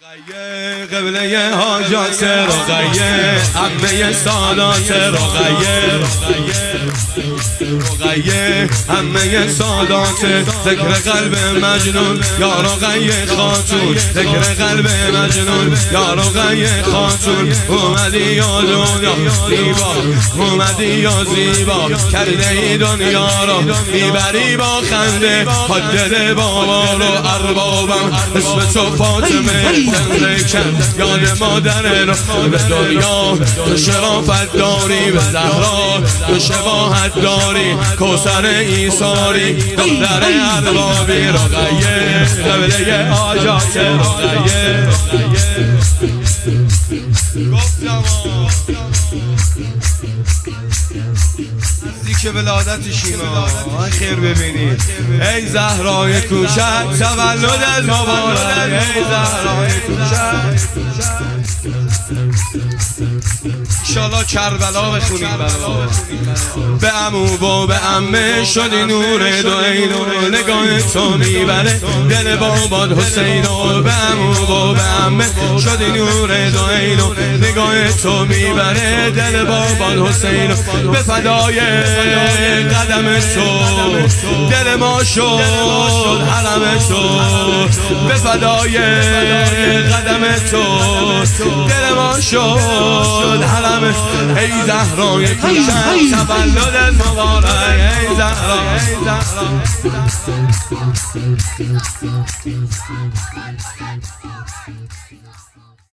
رقیه قبله حاجات رقیه عمه سادات رقیه عمه سادات ذکر قلب مجنون یا رقیه خاتون ذکر قلب مجنون یا رقیه خاتون اومدی یا دنیا زیبا اومدی یا زیبا کرده ای دنیا رو میبری با خنده حدد بابا رو اربابم اسم تو فاطمه زنده کن یاد مادر رو به دنیا تو شرافت داری به زهرا تو شباهت داری کوثر ایثاری دختر اربابی رقیه قبله حاجات رقیه گفتم نزدیک ولادتشیم خیر ببینید ای زهرای کوچک تولد مبارک ای زهرای کوچک انشالله کربلا بخونیم به عمو و به عمه شدی نور دو عینو نگاه تو میبره دل بابات حسینو به عمو و به عمه شدی نور دو عینو نگاه تو میبره دل بابات حسینو به فدای قدم تو دل ما شد حرم تو به فدای قدم تو دل ما شد حرم ای زهرای کوچک تولد مبارک ای زهرا